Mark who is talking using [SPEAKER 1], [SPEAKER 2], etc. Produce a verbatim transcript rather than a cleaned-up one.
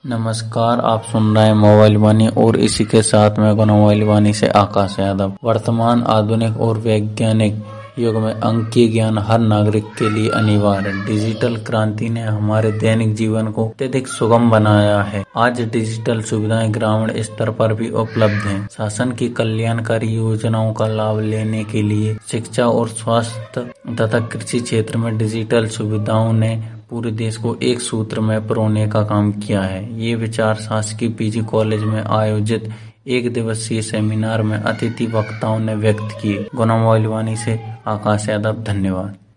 [SPEAKER 1] नमस्कार, आप सुन रहे हैं मोबाइल वाणी और इसी के साथ में मोबाइल वाणी से आकाश यादव। वर्तमान आधुनिक और वैज्ञानिक युग में अंकीय ज्ञान हर नागरिक के लिए अनिवार्य है। डिजिटल क्रांति ने हमारे दैनिक जीवन को अत्यधिक सुगम बनाया है। आज डिजिटल सुविधाएं ग्रामीण स्तर पर भी उपलब्ध हैं। शासन की कल्याणकारी योजनाओं का लाभ लेने के लिए शिक्षा और स्वास्थ्य तथा कृषि क्षेत्र में डिजिटल सुविधाओं ने पूरे देश को एक सूत्र में पिरोने का काम किया है। ये विचार शासकीय पीजी कॉलेज में आयोजित एक दिवसीय सेमिनार में अतिथि वक्ताओं ने व्यक्त किए। गुना मोबाइल वाणी से आकाश यादव, धन्यवाद।